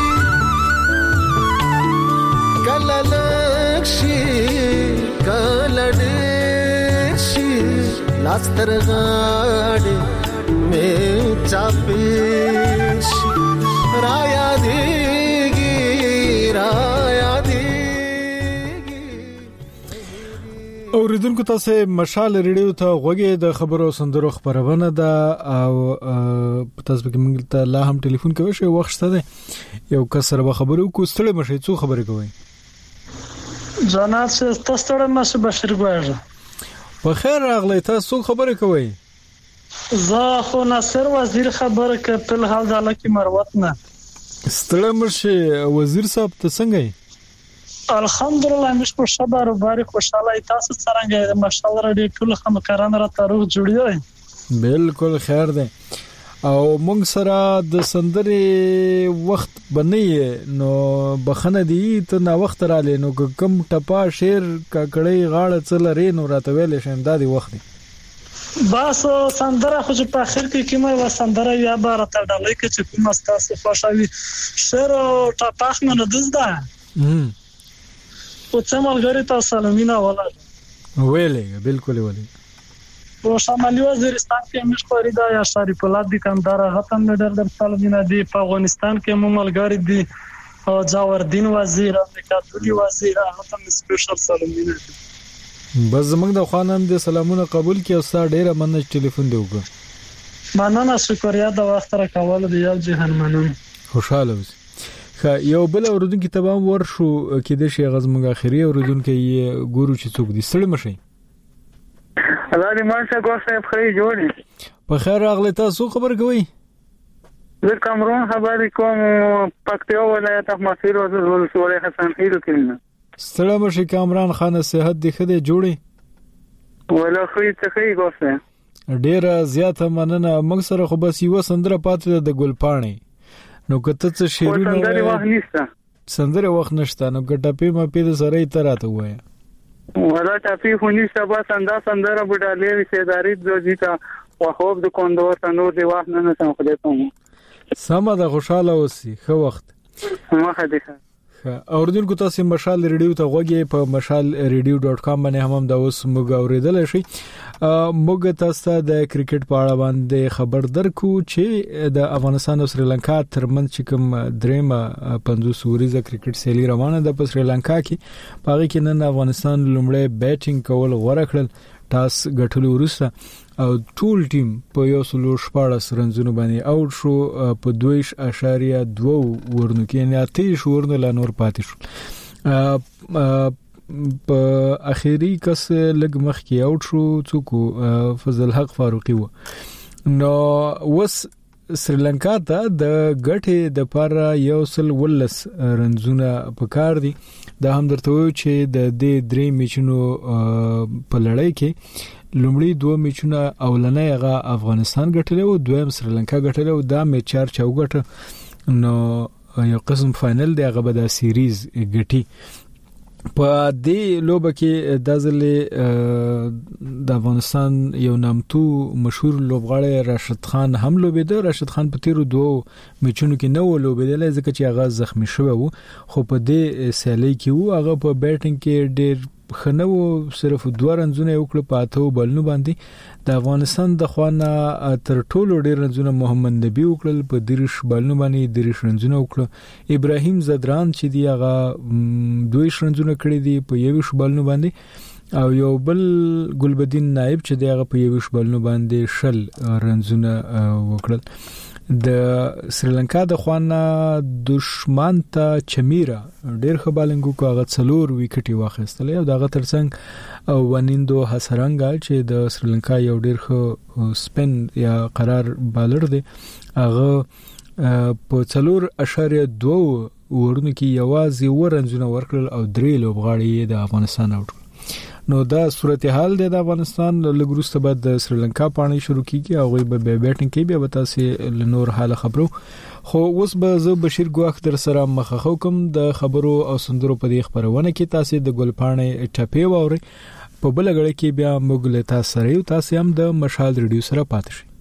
کلا لکشی کلا دیشی لاستر غاڑی میں چاپیش رایا دیگی رایا دیگی. اوریدونکو تاسو مشال ریډیو ته غوږی د خبرو سندرو خبرونه ده او تاسو به موږ ته لا هم ټلیفون کوي شو وخت شته یو کسر به خبرو کو ستړي مشي څو خبرې کوي جناب تاسو ستړي مشه بشیر ګوره په خیر راغلی تاسو خبرې کوي زه خو ناصر وزیر خبره کړل حال د لکی مروت نه ستړي مشه وزیر صاحب ته څنګه الحمدلله مش په شبر مبارک خوشاله تاسو څنګه ماشاءالله رډي ټول خمکاران را تاروخ جوړیږي بالکل خیر ده او موږ سره د سندري وخت بنئ نو بخنه دی ته نا وخت را لینو کم ټپا شیر ککړی غاړه چلري نو راته ویل شم دادی وخت بس سندره خو په اخر کې کیمه و سندره یا بار ته ډالۍ کې چې کوم تاسو خوشالي شیر ټپاخ نه دزده او څمل غری تاسو سلامونه ولا ویلې بالکل ویلې او شمالي وزیرستان کې مش خریدا یا شریف الله د کاندار غتن در سلامونه دی په افغانستان کې مملګری دی او جاوردین وزیر امریکا دوی وزیر هغه سپیشل سلامونه بس زمنګ د خوانم د سلامونه قبول کی او ستا ډیره مننه ټلیفون دی وګ مننه شکریا د وخت را کول دی یو جهان مننه خوشاله اوسئ یو بل اوردونکو تبام ورشو کې د شي غزمګه اخري اوردونکو یې ګورو چې څوک دي ستړي مشي الله دې مانسه ګوښه په خیر جوړي په خیر راغلی تاسو خبر کوي زه کامرون خبرې کوم پکتیا ولایت احمدشیر ولسوالۍ حسن خیل کې ستړي مشي کامران خان صحت دې خده جوړي ولا خو ته خیر ګوښه ډیره زیاته مننه موږ سره خو بس یو سندره پاتې د ګلپاڼې نو کته څه شیرونه سندره وخت نشته نو ګټپې ما پیدا سره ایتراته وای ولا ټاپی خونی سبا سندره بډالې وسیداري دوجیتا او خوب د کوندور تنور دی وخت نه سم خدای ته سم د خوشاله اوسې خو وخت مخه دي اوردونکو تاسو مشال ریډیو ته غوږی په mashalradio.com باندې هم دا اوس موږ اوریدل شي موږ تاسو د کرکټ په اړه باندې خبر درکو چې د افغانستان او سریلانکا ترمنځ کوم درېمه 50 ورځې کرکټ سیالي روانه ده په سریلانکا کې پاره کې نن افغانستان لومړی بیټینګ کول غوړه کړل ټاس ګټلو وروسته او ټول ټیم په 114 رنزونو باندې اوټ شو په 2.2 ورنو کې نه اتې شو ورنو لا نور پاتې شو په اخیری کس لګ مخ کې اوټ شو څوک فضل حق فاروقي و نو وس سریلانکا ته د ګټې د پر یو سل ولس رنزونه پکار دي دا هم درته و چې د دې درې میچونو په لړۍ کې لومړی دوه میچونه اولنۍ هغه افغانستان ګټلې او دویم سریلانکا ګټلې او دا میچ 4 چوغټ نو یو قسم فائنل دی هغه به د سیریز ګټي په دې لوبه کې د ځلې د افغانستان یو نامتو مشهور لوبغاړی راشد خان هم لوبېده راشد خان په تیرو دوه میچونو کې نو لوبېدل ځکه چې هغه زخمی شوی وو خو په دې سیالي کې وو هغه په بیټینګ کې ډېر خنو صرف 2 رنزونه وکړ پاتو بلنو باندې د افغانستان د خوانه تر ټولو ډیر رنزونه محمد نبی وکړل په 10 بلنو باندې 10 رنزونه وکړ ابراهیم زدران چې دی هغه 2 رنزونه کړی دی په 21 بلنو باندې او یو بل ګلبدین نائب چې دغه په 20 بلنو باندې شل رنزونه وکړل. د سریلانکا د خوانه دشمن ته چمیرا ډیر ښه بالنګ کو هغه 4 وکټي واخیستل او دغه ترڅنګ ونیندو حسرنګا چې د سریلانکا یو ډیر ښه سپین یا قرار بالر دی هغه په 4.2 ورونو کې یوازې ورنځونه ورکړل او 3 لوبغاړي د افغانستان اوټ. نو دا صورتحال د افغانستان لګروسته بعد د سریلانکا پانی شروع کیږي او غوي به بیټینګ کوي به تاسو لنور حاله خبرو. خو اوس به زه بشیر ګواخ در سره مخخو کوم د خبرو او سندرو په دې خبرونه کې تاسو د ګلپانې ټپې ووري په بل غړي کې بیا موږ له تاسو سره یو تاسو هم د مشال ریډیو سره پاتې شئ.